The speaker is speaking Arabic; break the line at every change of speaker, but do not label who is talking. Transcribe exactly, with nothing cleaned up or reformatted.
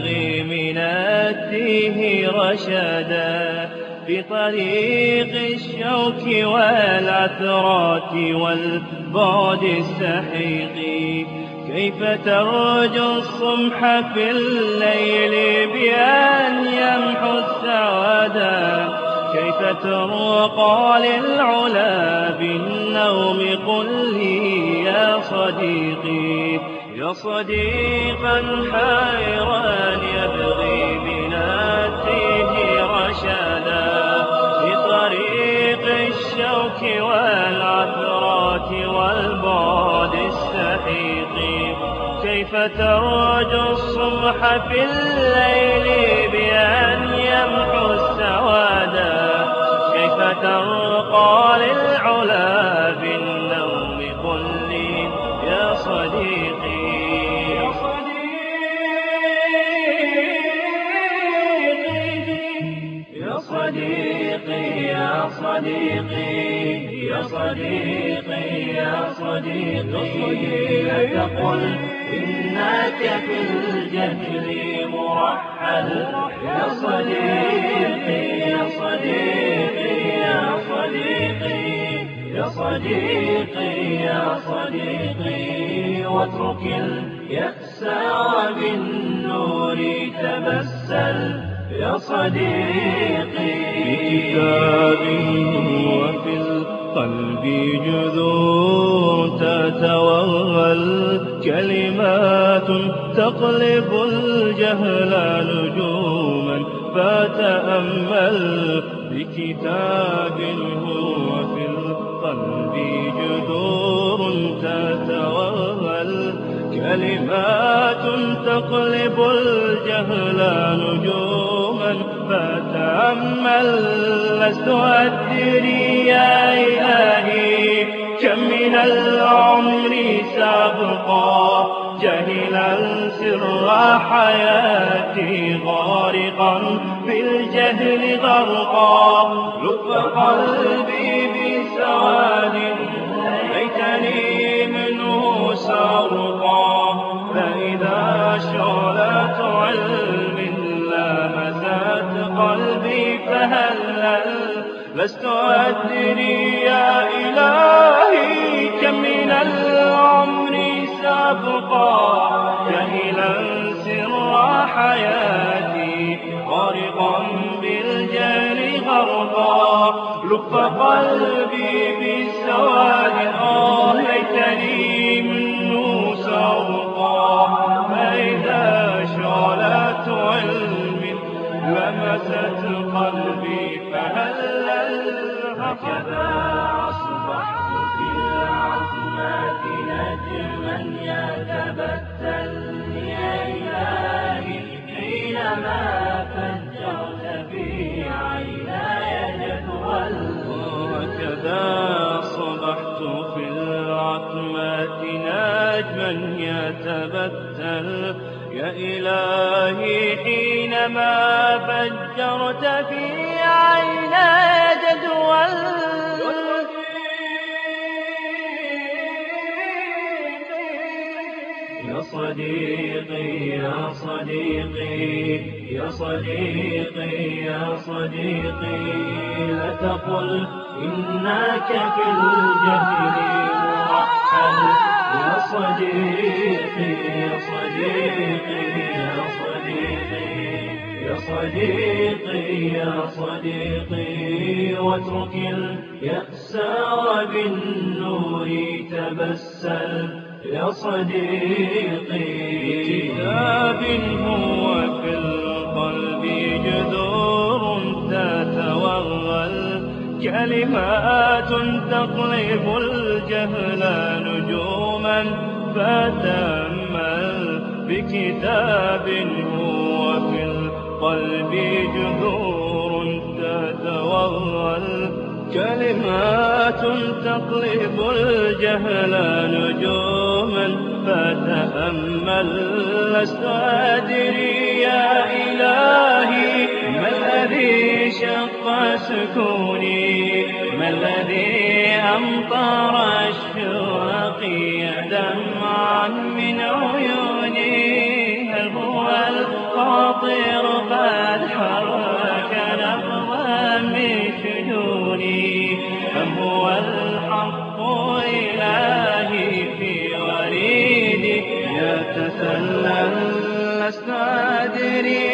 يبغي من التيه رشدا في طريق الشوك والعثرات والبعد السحيق. كيف ترجو الصبح في الليل بأن يمحو السوادا؟ كيف ترقى للعلا بالنوم؟ قل لي يا صديقي يا صديقا حيران يبغي من التيه رشدا في طريق الشوك والعثرات والبعد السحيق. كيف ترجو الصبح في الليل بأن يمحو السوادا؟ كيف ترقى للعلا بالنوم؟ قل لي يا صديقي يا صديقي يا صديقي يا صديقي يا صديقي لا تقل إنك في الجهل مرحل. يا صديقي يا صديقي يا صديقي يا صديقي يا صديقي واترك اليأس وبالنور تبسل. يا صديقي بكتاب وفي القلب جذور تتوغل كلمات تقلب الجهل نجوما فتأمل. بكتاب هو في القلب جذور تتوغل كلمات تقلب الجهل نجوما فتأمل. لست أدري يا إلهي كم من العمر سأبقى جاهلا سر حياتي غارقا بالجهل غرقا. لف قلبي بسواد ليتني منه سأرقى. فإذا شعلة علم لامست قلبي فهلل. لست أدري يا إلهي كم من العمر سأبقى جاهلا سر حياتي غارقا بالجهل غرقا. لف قلبي بالسواد آه ليتني منه سأرقى. فإذا شعلة علم لمست قلبي فهلل. هكذا أصبحت في العظمات نجما يتبتل. يا إلهي حينما فجرت في عيناي جدول. هكذا أصبحت في العظمات نجما يتبتل. يا إلهي حينما فجرت في عيناي جدول. يا صديقي يا صديقي يا صديقي يا صديقي لا تقل إنك في الجهل مرحل. يا صديقي يا صديقي يا صديقي يا صديقي يا صديقي واترك اليأس وبالنور تبسل. يا صديقي كتاب هو في القلب جذور تتوغل كلمات تقلب الجهل نجوما فتأمل. بكتاب هو في القلب جذور تتوغل كلمات تقلب الجهل نجوما فتأمل. لست أدري يا إلهي ما الذي شق سكوني؟ ما الذي أمطر الشوق دمعا من عيوني؟ هل هو القادر
الكريم